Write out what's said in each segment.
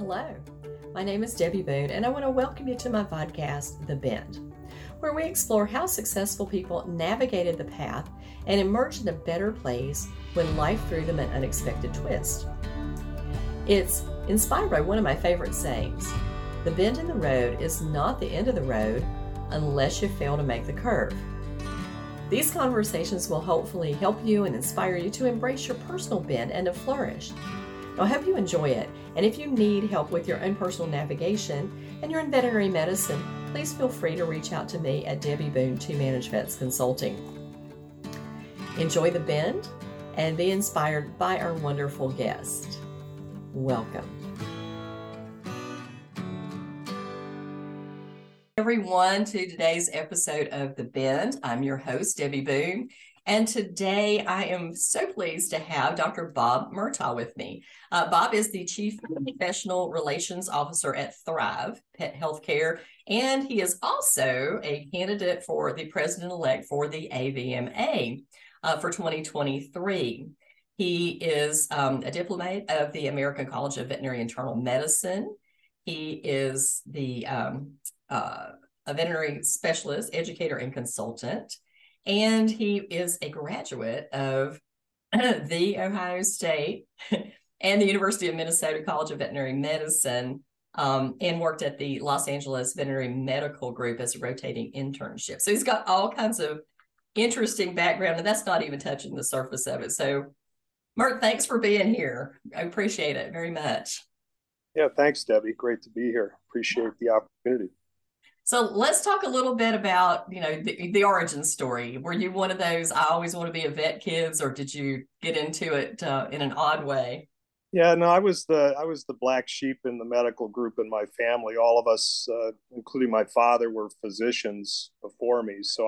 Hello, my name is Debbie Boone, and I want to welcome you to my podcast, The Bend, where we explore how successful people navigated the path and emerged in a better place when life threw them an unexpected twist. It's inspired by one of my favorite sayings: the bend in the road is not the end of the road unless you fail to make the curve. These conversations will hopefully help you and inspire you to embrace your personal bend and to flourish. I hope you enjoy it, and if you need help with your own personal navigation and you're in veterinary medicine, please feel free to reach out to me at Debbie Boone 2Manage Vets Consulting. Enjoy the bend and be inspired by our wonderful guest. Welcome. Everyone, to today's episode of The Bend. I'm your host, Debbie Boone, and today I am so pleased to have Dr. Bob Murtaugh with me. Bob is the Chief Professional Relations Officer at Thrive Pet Healthcare, and he is also a candidate for the President-elect for the AVMA for 2023. He is a diplomate of the American College of Veterinary Internal Medicine. He is a veterinary specialist, educator, and consultant. And he is a graduate of the Ohio State and the University of Minnesota College of Veterinary Medicine, and worked at the Los Angeles Veterinary Medical Group as a rotating internship. So he's got all kinds of interesting background, and that's not even touching the surface of it. So, Mert, thanks for being here. I appreciate it very much. Yeah, thanks, Debbie. Great to be here. Appreciate the opportunity. So let's talk a little bit about, the origin story. Were you one of those, I always want to be a vet kids, or did you get into it in an odd way? Yeah, no, I was the black sheep in the medical group in my family. All of us, including my father, were physicians before me. So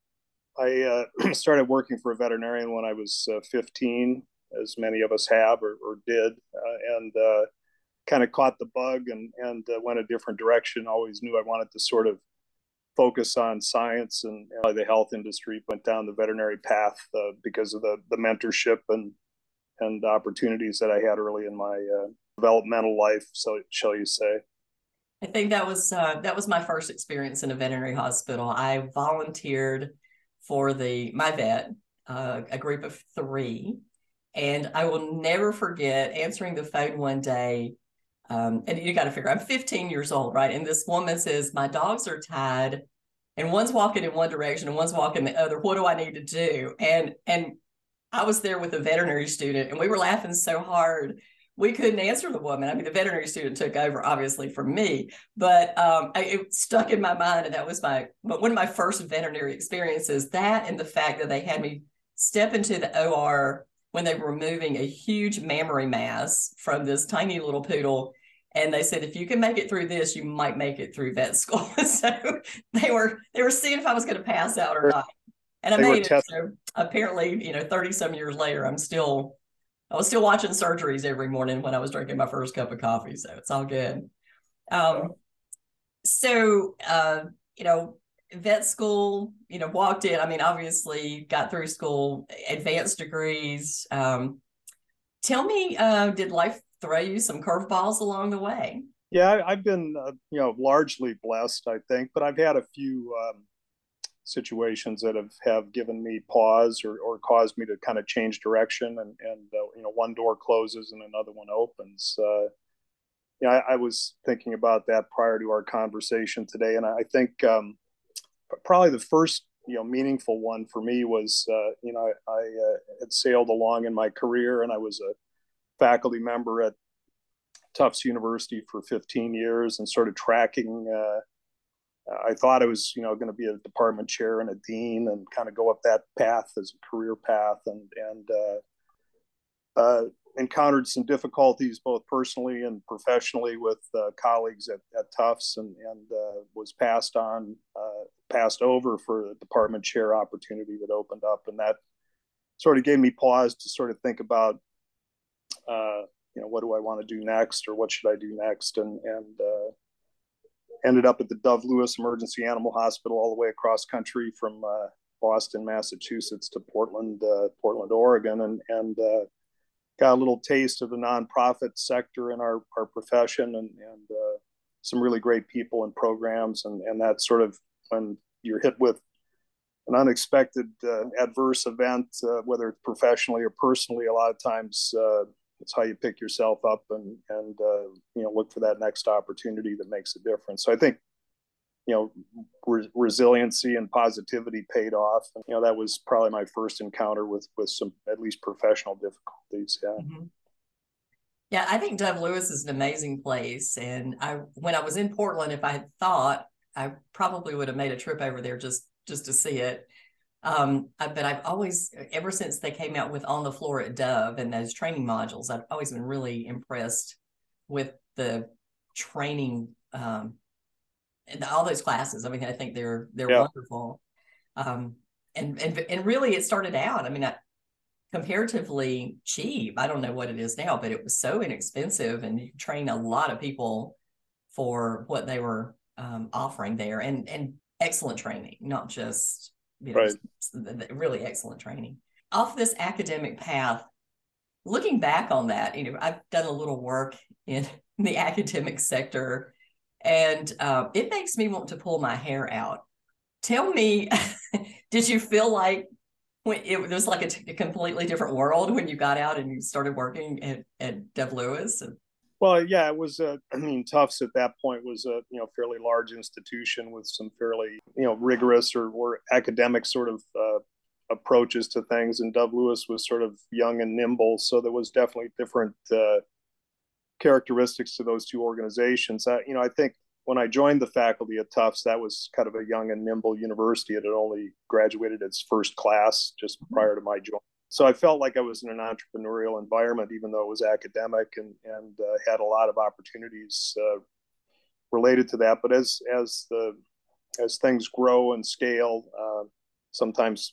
I started working for a veterinarian when I was 15, as many of us have or did, and kind of caught the bug and went a different direction. Always knew I wanted to sort of focus on science and the health industry. Went down the veterinary path because of the mentorship and opportunities that I had early in my developmental life. So shall you say? I think that was my first experience in a veterinary hospital. I volunteered for my vet, a group of 3, and I will never forget answering the phone one day. And you got to figure, I'm 15 years old, right? And this woman says, my dogs are tied and one's walking in one direction and one's walking the other. What do I need to do? And I was there with a veterinary student, and we were laughing so hard we couldn't answer the woman. I mean, the veterinary student took over, obviously, from me, but it stuck in my mind. And that was one of my first veterinary experiences, that and the fact that they had me step into the OR when they were removing a huge mammary mass from this tiny little poodle. And they said, if you can make it through this, you might make it through vet school. So they were seeing if I was going to pass out or not. And I made it. So apparently, 30 some years later, I was still watching surgeries every morning when I was drinking my first cup of coffee. So it's all good. Vet school, walked in. I mean, obviously got through school, advanced degrees. Tell me, did life throw you some curveballs along the way? Yeah, I've been, largely blessed, I think, but I've had a few situations that have given me pause or caused me to kind of change direction, and one door closes and another one opens. I was thinking about that prior to our conversation today, and I think probably the first meaningful one for me was I had sailed along in my career, and I was a faculty member at Tufts University for 15 years, and sort of tracking. I thought I was going to be a department chair and a dean, and kind of go up that path as a career path, and encountered some difficulties both personally and professionally with colleagues at Tufts, and was passed over for a department chair opportunity that opened up, and that sort of gave me pause to sort of think about what do I want to do next, or what should I do next, and ended up at the Dove Lewis Emergency Animal Hospital, all the way across country from Boston, Massachusetts to Portland, Oregon, and got a little taste of the nonprofit sector in our profession, and some really great people and programs, and that sort of, when you're hit with an unexpected adverse event, whether it's professionally or personally, a lot of times it's how you pick yourself up and look for that next opportunity that makes a difference. So I think resiliency and positivity paid off. And, that was probably my first encounter with some at least professional difficulties. Yeah. Mm-hmm. Yeah, I think Dove Lewis is an amazing place. And when I was in Portland, if I had thought, I probably would have made a trip over there just to see it. But I've always, ever since they came out with On the Floor at Dove and those training modules, I've always been really impressed with the training and all those classes. I mean, I think they're wonderful. And really, it started out, I mean, comparatively cheap. I don't know what it is now, but it was so inexpensive, and you train a lot of people for what they were offering there, and excellent training, not just right. really excellent training. Off this academic path, looking back on that, I've done a little work in the academic sector, and it makes me want to pull my hair out. Tell me, did you feel like when it was like a completely different world when you got out and you started working at Dove Lewis? Well, yeah, it was. Tufts at that point was a fairly large institution with some fairly rigorous or academic sort of approaches to things, and Dove Lewis was sort of young and nimble, so there was definitely different characteristics to those two organizations. I think when I joined the faculty at Tufts, that was kind of a young and nimble university. It had only graduated its first class just prior to my joining. So I felt like I was in an entrepreneurial environment, even though it was academic, and had a lot of opportunities related to that. But as things grow and scale, sometimes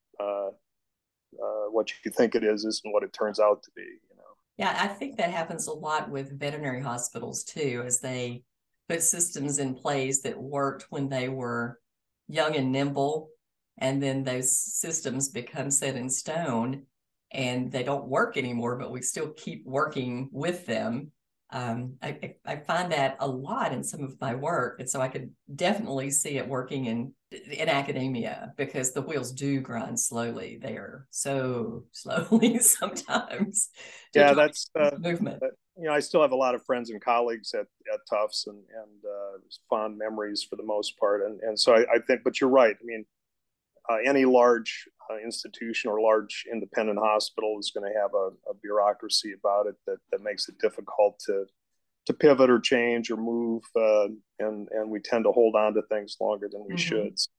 what you think it is isn't what it turns out to be. Yeah, I think that happens a lot with veterinary hospitals too, as they put systems in place that worked when they were young and nimble, and then those systems become set in stone and they don't work anymore, but we still keep working with them. I find that a lot in some of my work, and so I could definitely see it working in academia, because the wheels do grind slowly. They are so slowly sometimes. Yeah, that's movement. I still have a lot of friends and colleagues at Tufts, and fond memories for the most part. And so I think, but you're right. I mean, any large institution or large independent hospital is going to have a bureaucracy about it that makes it difficult to pivot or change or move, and we tend to hold on to things longer than we should. So,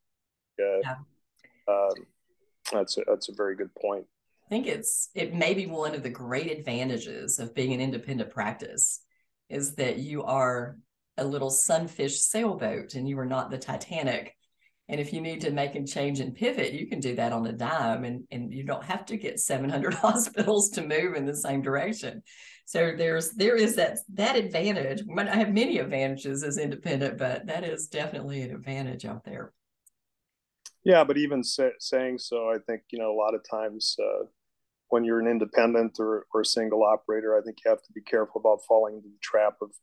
that's a very good point. I think it may be one of the great advantages of being an independent practice, is that you are a little sunfish sailboat and you are not the Titanic. And if you need to make a change and pivot, you can do that on a dime, and you don't have to get 700 hospitals to move in the same direction. So there is that advantage. We might not have many advantages as independent, but that is definitely an advantage out there. Yeah, but even saying so, I think a lot of times when you're an independent or a single operator, I think you have to be careful about falling into the trap of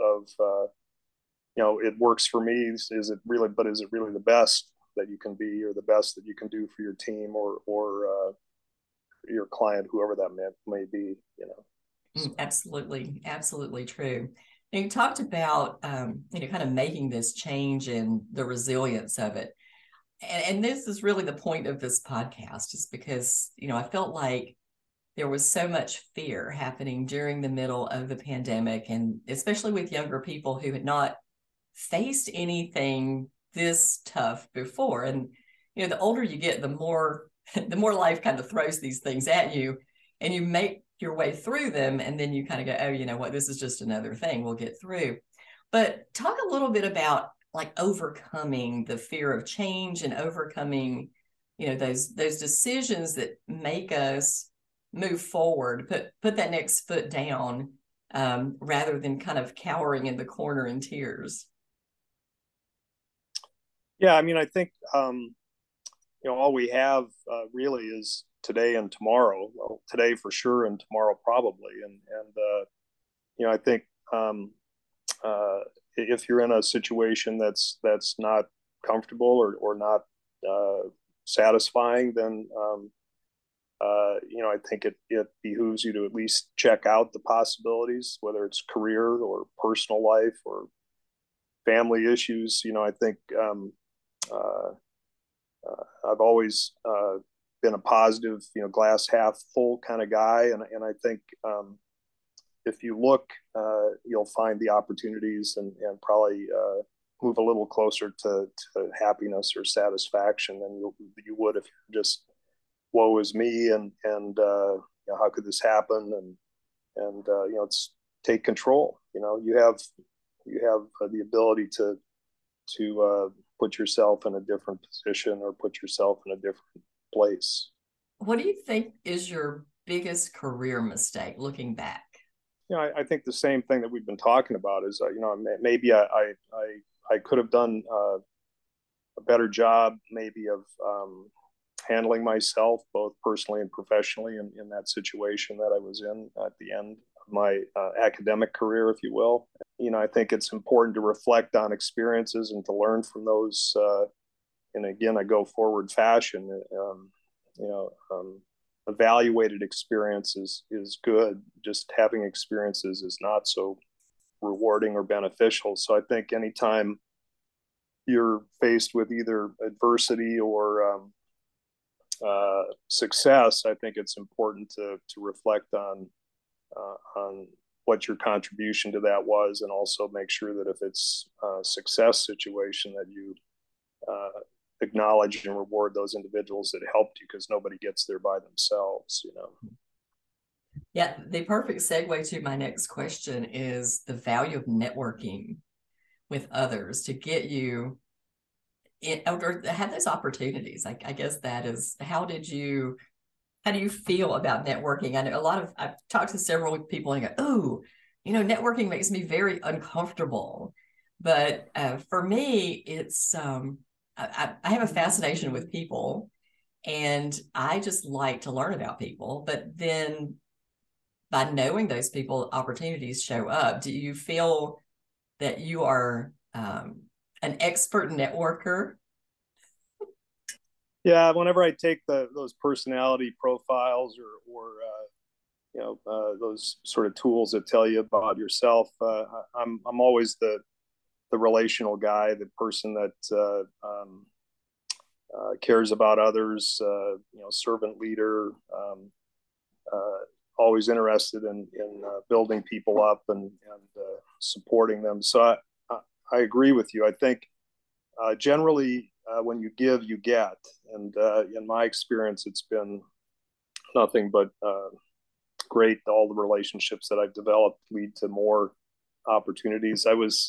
it works for me. Is it really the best that you can be, or the best that you can do for your team or your client, whoever that may be? So. Absolutely true. And you talked about kind of making this change and the resilience of it. And this is really the point of this podcast, is because I felt like there was so much fear happening during the middle of the pandemic, and especially with younger people who had not faced anything this tough before. And the older you get, the more life kind of throws these things at you, and you make your way through them, and then you kind of go, oh, you know what, this is just another thing, we'll get through. But talk a little bit about like overcoming the fear of change and overcoming those decisions that make us move forward, put that next foot down, rather than kind of cowering in the corner in tears. Yeah, I mean, I think all we have really is today and tomorrow. Well, today for sure, and tomorrow probably. I think if you're in a situation that's not comfortable or not satisfying, then I think it behooves you to at least check out the possibilities, whether it's career or personal life or family issues. I think uh, I've always been a positive, glass half full kind of guy, and I think if you look, you'll find the opportunities and probably move a little closer to happiness or satisfaction than you would if you're just woe is me and how could this happen and it's take control. You have the ability to put yourself in a different position or put yourself in a different place. What do you think is your biggest career mistake looking back? I think the same thing that we've been talking about is, maybe I could have done a better job maybe of handling myself both personally and professionally in that situation that I was in at the end of my academic career, if you will. I think it's important to reflect on experiences and to learn from those in, again, a go forward fashion. Evaluated experience is good. Just having experiences is not so rewarding or beneficial. So I think anytime you're faced with either adversity or success, I think it's important to reflect on what your contribution to that was, and also make sure that if it's a success situation that you acknowledge and reward those individuals that helped you, because nobody gets there by themselves. Yeah, the perfect segue to my next question is the value of networking with others to get you in, or have those opportunities. I guess that is, how do you feel about networking? I know I've talked to several people and go, oh, networking makes me very uncomfortable. But for me, it's, I have a fascination with people, and I just like to learn about people. But then by knowing those people, opportunities show up. Do you feel that you are an expert networker? Yeah, whenever I take those personality profiles or those sort of tools that tell you about yourself, I'm always the relational guy, the person that cares about others, servant leader, always interested in building people up and supporting them. So I agree with you. I think generally when you give, you get. And in my experience, it's been nothing but great. All the relationships that I've developed lead to more opportunities.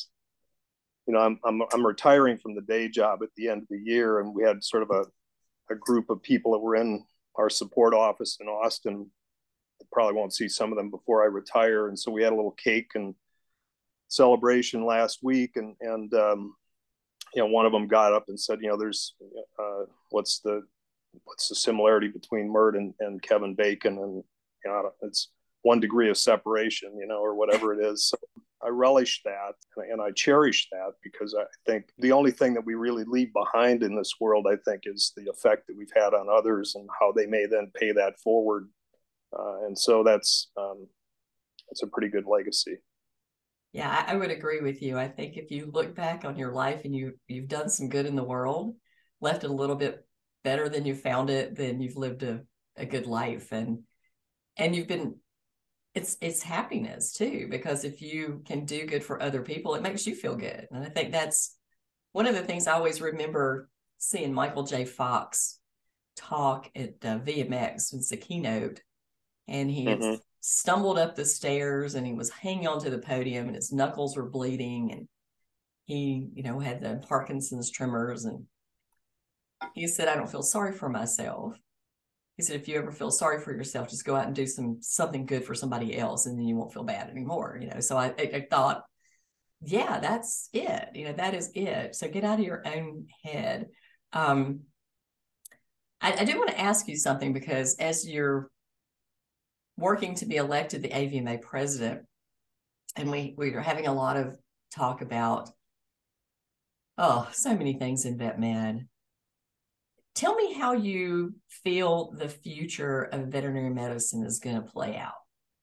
I'm retiring from the day job at the end of the year, and we had sort of a group of people that were in our support office in Austin. I probably won't see some of them before I retire, and so we had a little cake and celebration last week, and one of them got up and said, there's what's the similarity between Mert and Kevin Bacon, and it's 1 degree of separation, or whatever it is. So I relish that and I cherish that, because I think the only thing that we really leave behind in this world, I think, is the effect that we've had on others and how they may then pay that forward. And so that's a pretty good legacy. Yeah, I would agree with you. I think if you look back on your life and you've done some good in the world, left it a little bit better than you found it, then you've lived a good life, and you've been, it's happiness too, because if you can do good for other people, it makes you feel good. And I think that's one of the things I always remember seeing Michael J. Fox talk at VMX. It's a keynote, and he had stumbled up the stairs and he was hanging onto the podium and his knuckles were bleeding, and he had the Parkinson's tremors, and he said, I don't feel sorry for myself. He said, if you ever feel sorry for yourself, just go out and do something good for somebody else, and then you won't feel bad anymore. So I thought, yeah, that's it. That is it. So get out of your own head. I do want to ask you something, because as you're working to be elected the AVMA president, and we're having a lot of talk about, oh, so many things in vet med. Tell me how you feel the future of veterinary medicine is going to play out.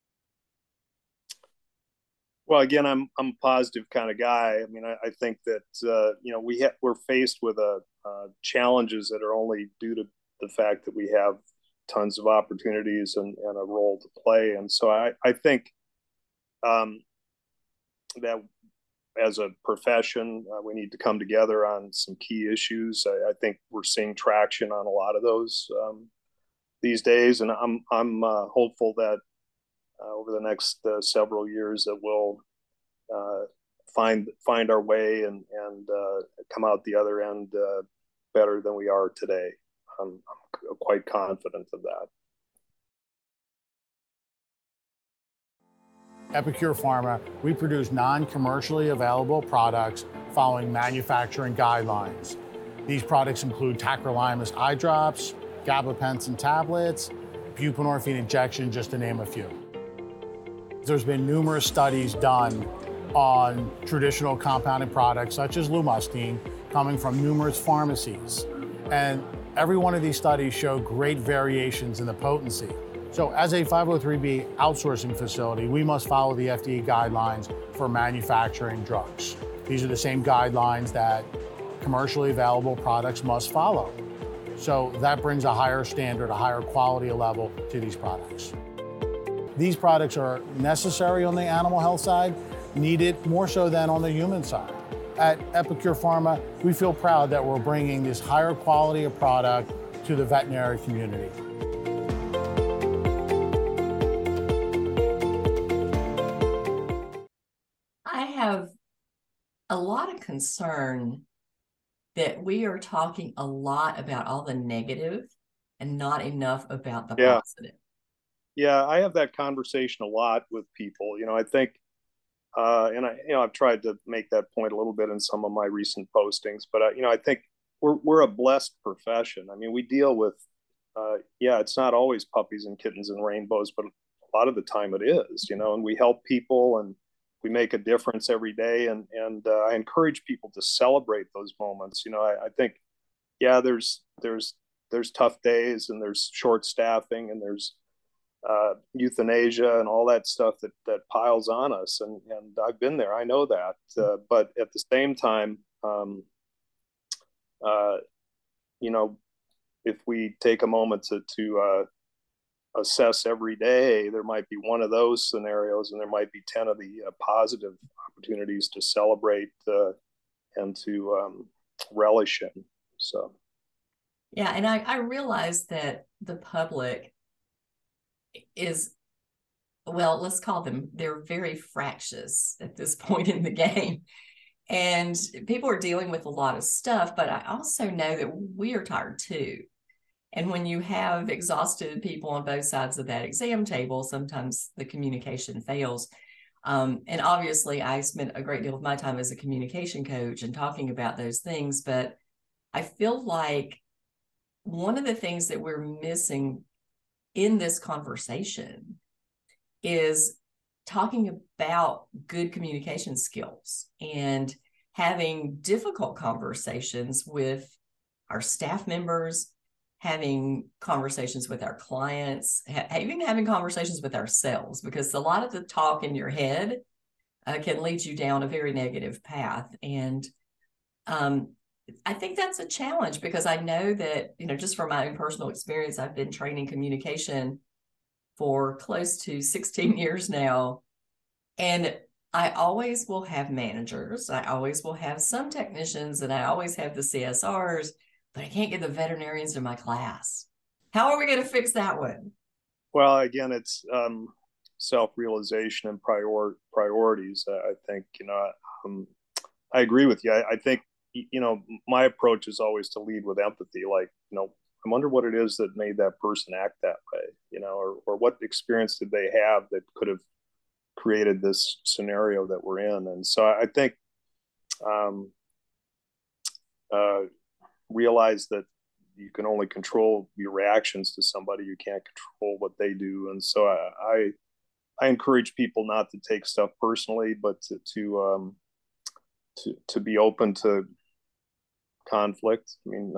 Well, again, I'm a positive kind of guy. I mean, I think that we're faced with challenges that are only due to the fact that we have tons of opportunities and a role to play. And so I think that as a profession, we need to come together on some key issues. I think we're seeing traction on a lot of those these days, and I'm hopeful that over the next several years that we'll find our way and come out the other end better than we are today. I'm quite confident of that. Epicure Pharma, we produce non-commercially available products following manufacturing guidelines. These products include tacrolimus eye drops, gabapentin tablets, buprenorphine injection, just to name a few. There's been numerous studies done on traditional compounded products such as Lumustine coming from numerous pharmacies. And every one of these studies show great variations in the potency. So as a 503B outsourcing facility, we must follow the FDA guidelines for manufacturing drugs. These are the same guidelines that commercially available products must follow. So that brings a higher standard, a higher quality level to these products. These products are necessary on the animal health side, needed more so than on the human side. At Epicure Pharma, we feel proud that we're bringing this higher quality of product to the veterinary community. I have a lot of concern that we are talking a lot about all the negative and not enough about the positive. Yeah, I have that conversation a lot with people. I think, and I've tried to make that point a little bit in some of my recent postings, but I think we're a blessed profession. I mean, we deal with, it's not always puppies and kittens and rainbows, but a lot of the time it is, and we help people and we make a difference every day. And I encourage people to celebrate those moments. I think, there's tough days and there's short staffing and there's euthanasia and all that stuff that piles on us. And I've been there. I know that. But at the same time, if we take a moment to assess every day, there might be one of those scenarios and there might be 10 of the positive opportunities to celebrate and to relish in. So. Yeah. And I realize that the public is, well, let's call them, they're very fractious at this point in the game. And people are dealing with a lot of stuff, but I also know that we are tired too. And when you have exhausted people on both sides of that exam table, sometimes the communication fails. And obviously, I spent a great deal of my time as a communication coach and talking about those things. But I feel like one of the things that we're missing in this conversation is talking about good communication skills and having difficult conversations with our staff members, having conversations with our clients, even having conversations with ourselves, because a lot of the talk in your head can lead you down a very negative path. And I think that's a challenge, because I know that, just from my own personal experience, I've been training communication for close to 16 years now. And I always will have managers, I always will have some technicians, and I always have the CSRs, but I can't get the veterinarians in my class. How are we going to fix that one? Well, again, it's self-realization and priorities. I think, I agree with you. I think, my approach is always to lead with empathy. Like, I wonder what it is that made that person act that way, or what experience did they have that could have created this scenario that we're in. And so I think realize that, you can only control your reactions to somebody. You can't control what they do. And so I encourage people not to take stuff personally, but to be open to conflict. I mean,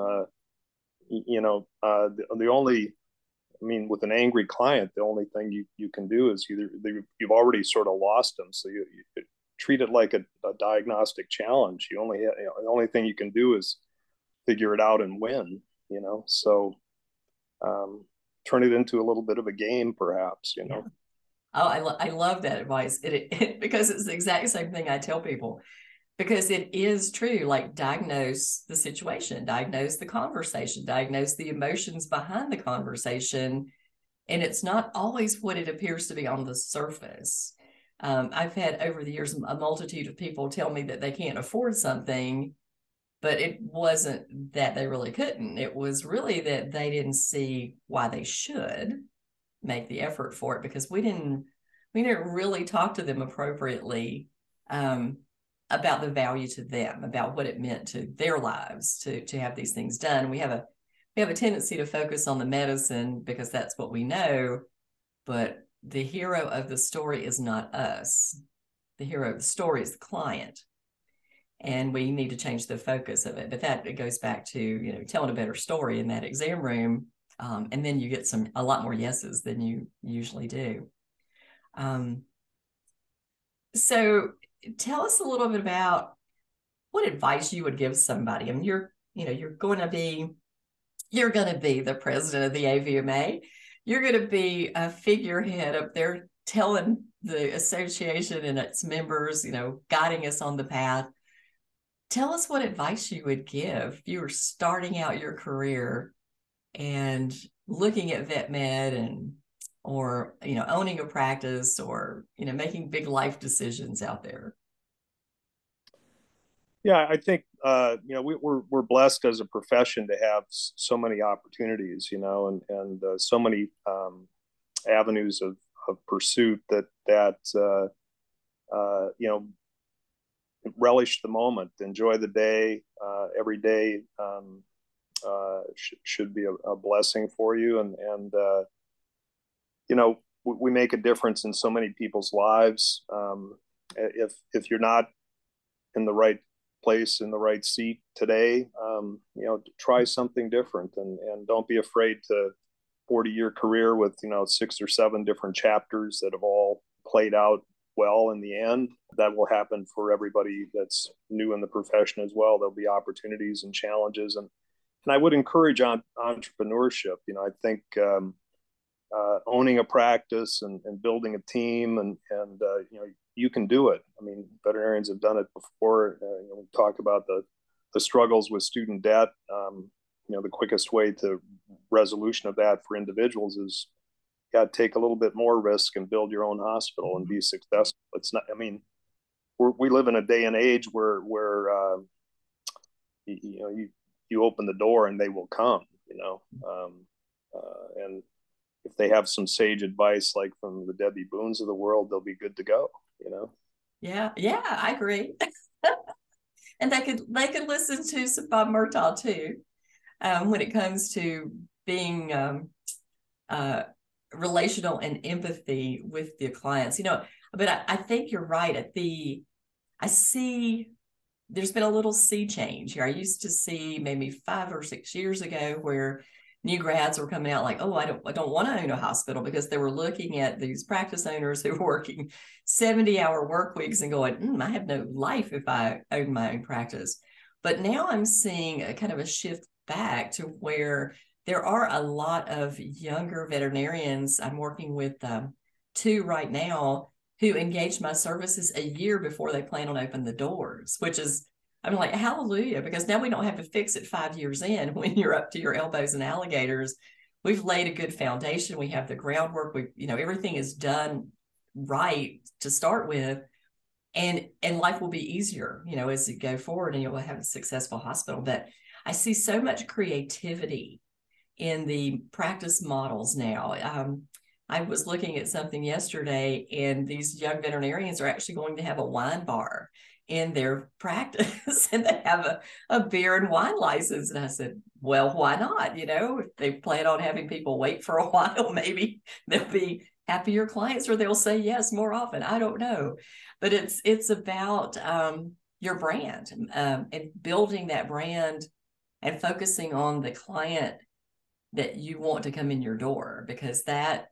the only, I mean, with an angry client, the only thing you can do is you've already sort of lost them. So you treat it like a diagnostic challenge. The only thing you can do is figure it out and win, so turn it into a little bit of a game, perhaps, Oh, I love that advice because it's the exact same thing I tell people, because it is true. Like, diagnose the situation, diagnose the conversation, diagnose the emotions behind the conversation. And it's not always what it appears to be on the surface. I've had over the years a multitude of people tell me that they can't afford something, but it wasn't that they really couldn't. It was really that they didn't see why they should make the effort for it, because we didn't really talk to them appropriately about the value to them, about what it meant to their lives to have these things done. We have a tendency to focus on the medicine because that's what we know, but the hero of the story is not us. The hero of the story is the client. And we need to change the focus of it. But it goes back to, telling a better story in that exam room. And then you get a lot more yeses than you usually do. So tell us a little bit about what advice you would give somebody. I mean, you're going to be the president of the AVMA. You're going to be a figurehead up there telling the association and its members, guiding us on the path. Tell us what advice you would give if you were starting out your career and looking at vet med or owning a practice, or making big life decisions out there. Yeah, I think we're blessed as a profession to have so many opportunities, and so many avenues of pursuit that relish the moment, enjoy the day. Every day should be a blessing for you, and we make a difference in so many people's lives. If you're not in the right place, in the right seat today, try something different, and don't be afraid to 40-year career with 6 or 7 different chapters that have all played out well in the end. That will happen for everybody that's new in the profession as well. There'll be opportunities and challenges, and I would encourage entrepreneurship. I think owning a practice and building a team, and you can do it. I mean, veterinarians have done it before. We talk about the struggles with student debt. The quickest way to resolution of that for individuals is you got to take a little bit more risk and build your own hospital and be successful. It's not. I mean, we live in a day and age where you open the door and they will come. And if they have some sage advice, like from the Debbie Boones of the world, they'll be good to go. Yeah, I agree. And they could listen to some Bob Murtaugh too, when it comes to being relational and empathy with the clients. But I think you're right. I see there's been a little sea change here. I used to see maybe 5 or 6 years ago where new grads were coming out like, oh, I don't want to own a hospital, because they were looking at these practice owners who were working 70-hour work weeks and going, I have no life if I own my own practice. But now I'm seeing a kind of a shift back to where there are a lot of younger veterinarians. I'm working with 2 right now who engage my services a year before they plan on opening the doors, which is, I'm like, hallelujah, because now we don't have to fix it 5 years in when you're up to your elbows in alligators. We've laid a good foundation. We have the groundwork. Everything is done right to start with, and life will be easier, as you go forward, and you'll have a successful hospital. But I see so much creativity in the practice models now. I was looking at something yesterday, and these young veterinarians are actually going to have a wine bar in their practice and they have a beer and wine license. And I said, well, why not? You know, if they plan on having people wait for a while, maybe they'll be happier clients or they'll say yes more often. I don't know. But it's about your brand and building that brand and focusing on the client that you want to come in your door, because that,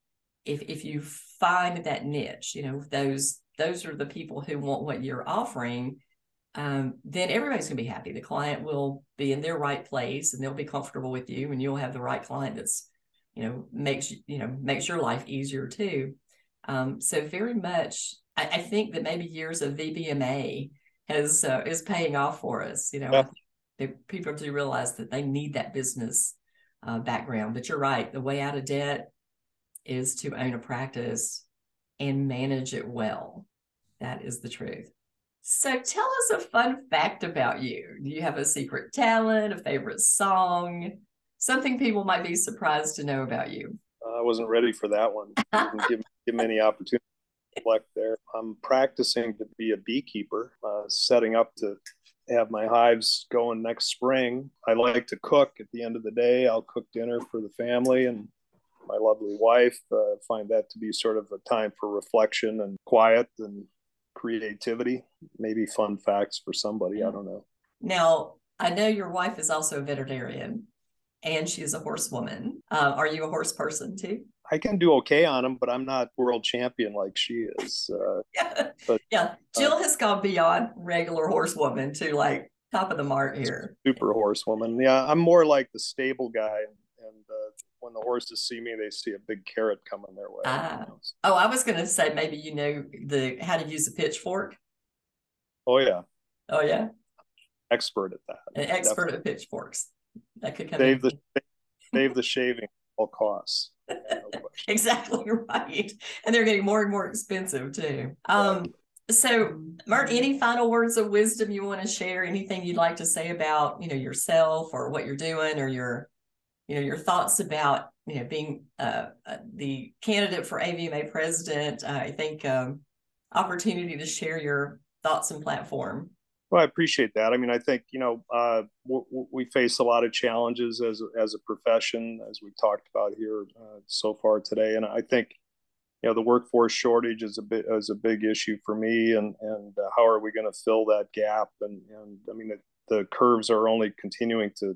if you find that niche, you know, those are the people who want what you're offering, then everybody's going to be happy. The client will be in their right place and they'll be comfortable with you, and you'll have the right client that's, you know, makes your life easier too. So very much, I think that maybe years of VBMA is paying off for us. You know, people do realize that they need that business background. But you're right, the way out of debt is to own a practice and manage it well. That is the truth. So tell us a fun fact about you. Do you have a secret talent, a favorite song, something people might be surprised to know about you? I wasn't ready for that one. Give me any opportunity to reflect there. I'm practicing to be a beekeeper, setting up to have my hives going next spring. I like to cook. At the end of the day, I'll cook dinner for the family and my lovely wife. Find that to be sort of a time for reflection and quiet and creativity. Maybe fun facts for somebody. I don't know. Now, I know your wife is also a veterinarian and she's a horsewoman. Are you a horse person too? I can do okay on them, but I'm not world champion like she is. Yeah. Jill has gone beyond regular horsewoman to like top of the mark here. Super horsewoman. Yeah, I'm more like the stable guy. And when the horses see me, they see a big carrot coming their way. Oh, I was going to say maybe you know how to use a pitchfork. Oh, yeah. Oh, yeah. Expert at that. An expert at pitchforks. That could come save the shaving at all costs. Exactly right. And they're getting more and more expensive too. So Mert, any final words of wisdom you want to share? Anything you'd like to say about, you know, yourself or what you're doing, or your thoughts about, you know, being the candidate for AVMA president? I think opportunity to share your thoughts and platform. Well, I appreciate that. I mean, I think, you know, we face a lot of challenges as a profession, as we've talked about here so far today. And I think, you know, the workforce shortage is a big issue for me, and how are we going to fill that gap? And I mean, the curves are only continuing to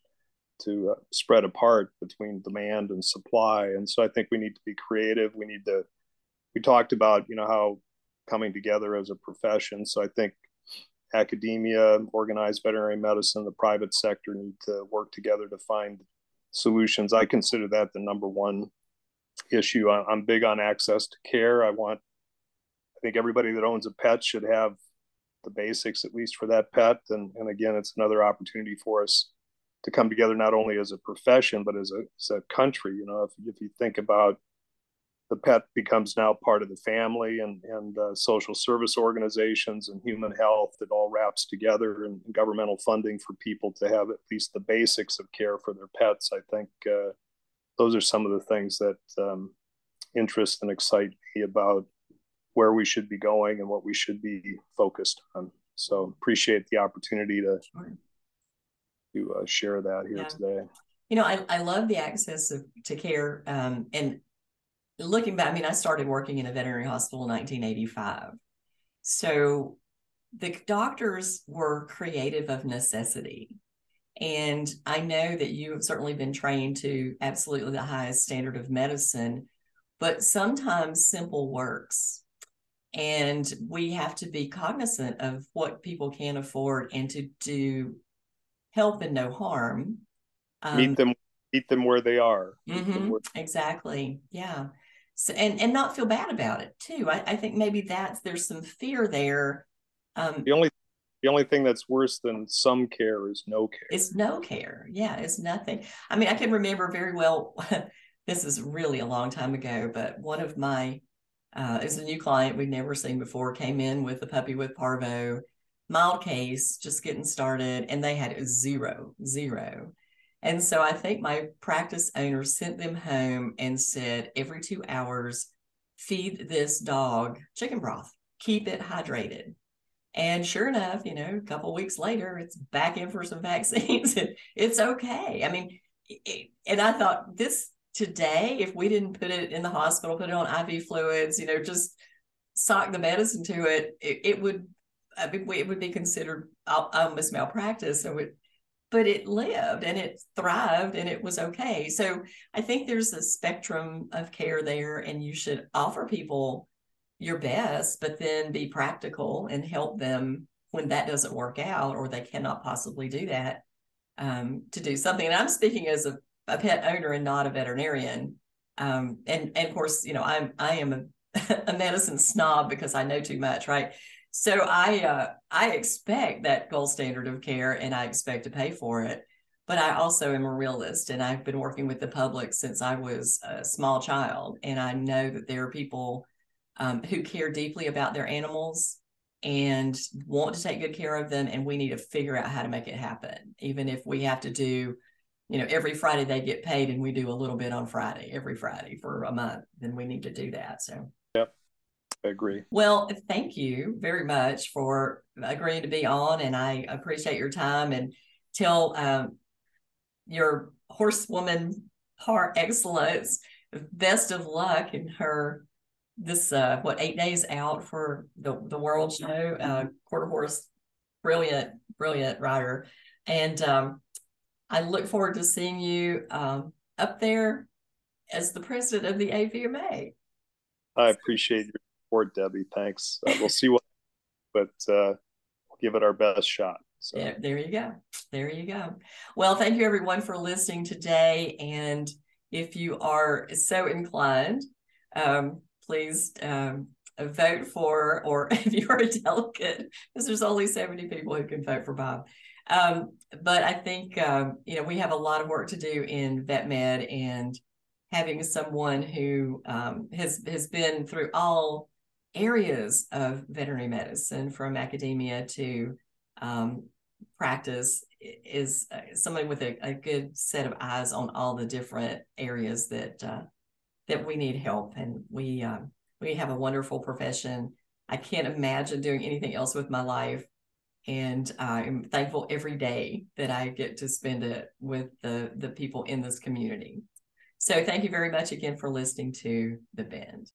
spread apart between demand and supply. And so I think we need to be creative. We talked about, you know, how coming together as a profession. So I think academia, organized veterinary medicine, the private sector need to work together to find solutions. I consider that the number one issue. I'm big on access to care. I think everybody that owns a pet should have the basics, at least for that pet. And again, it's another opportunity for us to come together, not only as a profession, but as a country. You know, if you think about, the pet becomes now part of the family, and social service organizations and human health, it all wraps together, and governmental funding for people to have at least the basics of care for their pets. I think those are some of the things that interest and excite me about where we should be going and what we should be focused on. So appreciate the opportunity to share that here today. You know, I love the access to care. And looking back, I mean, I started working in a veterinary hospital in 1985. So the doctors were creative of necessity. And I know that you have certainly been trained to absolutely the highest standard of medicine, but sometimes simple works. And we have to be cognizant of what people can afford and to do help and no harm. Meet them where they are. Exactly. Yeah. So, and not feel bad about it too. I think maybe there's some fear there. The only thing that's worse than some care is no care. It's no care. Yeah, it's nothing. I mean, I can remember very well, this is really a long time ago, but one of my, is a new client we'd never seen before, came in with a puppy with parvo, mild case, just getting started, and they had zero. And so I think my practice owner sent them home and said, every 2 hours, feed this dog chicken broth, keep it hydrated. And sure enough, you know, a couple of weeks later, it's back in for some vaccines. And it's okay. I mean, and I thought this today, if we didn't put it in the hospital, put it on IV fluids, you know, just sock the medicine to it, it would, I mean, it would be considered almost malpractice. So but it lived and it thrived and it was okay. So I think there's a spectrum of care there, and you should offer people your best, but then be practical and help them when that doesn't work out or they cannot possibly do that, to do something. And I'm speaking as a pet owner and not a veterinarian. And of course, you know, I am a medicine snob because I know too much, right? So I expect that gold standard of care, and I expect to pay for it. But I also am a realist, and I've been working with the public since I was a small child, and I know that there are people who care deeply about their animals and want to take good care of them, and we need to figure out how to make it happen. Even if we have to do, you know, every Friday they get paid, and we do a little bit on Friday, every Friday for a month, then we need to do that. So. Yep. I agree. Well, thank you very much for agreeing to be on, and I appreciate your time. And tell your horsewoman par excellence best of luck in her this 8 days out for the World Show. Quarter horse, brilliant rider, and I look forward to seeing you up there as the president of the AVMA. I appreciate your support, Debbie. Thanks. We'll see what, but we'll give it our best shot. So. Yeah, there you go. There you go. Well, thank you everyone for listening today. And if you are so inclined, please vote for, or if you are a delegate, because there's only 70 people who can vote for Bob. But I think, you know, we have a lot of work to do in vet med, and having someone who has been through all areas of veterinary medicine, from academia to practice, is somebody with a good set of eyes on all the different areas that we need help. And we have a wonderful profession. I can't imagine doing anything else with my life. And I'm thankful every day that I get to spend it with the people in this community. So thank you very much again for listening to The Bend.